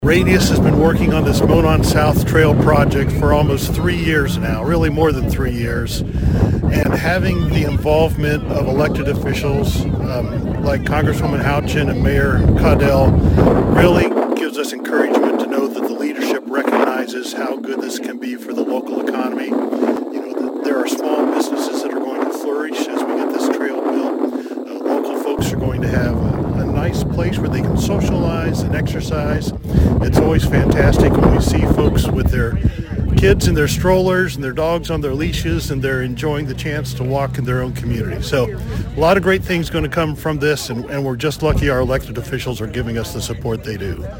Radius has been working on this Monon South Trail project for almost 3 years now, really more than 3 years. And having the involvement of elected officials like Congresswoman Houchin and Mayor Caudell really gives us encouragement to know that the leadership recognizes how good this can be for the local economy. That there are small businesses that are going to flourish as we get this trail built. Local folks are going to have a nice place where they can socialize and exercise. It's always fantastic when we see folks with their kids in their strollers and their dogs on their leashes, and they're enjoying the chance to walk in their own community. So a lot of great things going to come from this, and we're just lucky our elected officials are giving us the support they do.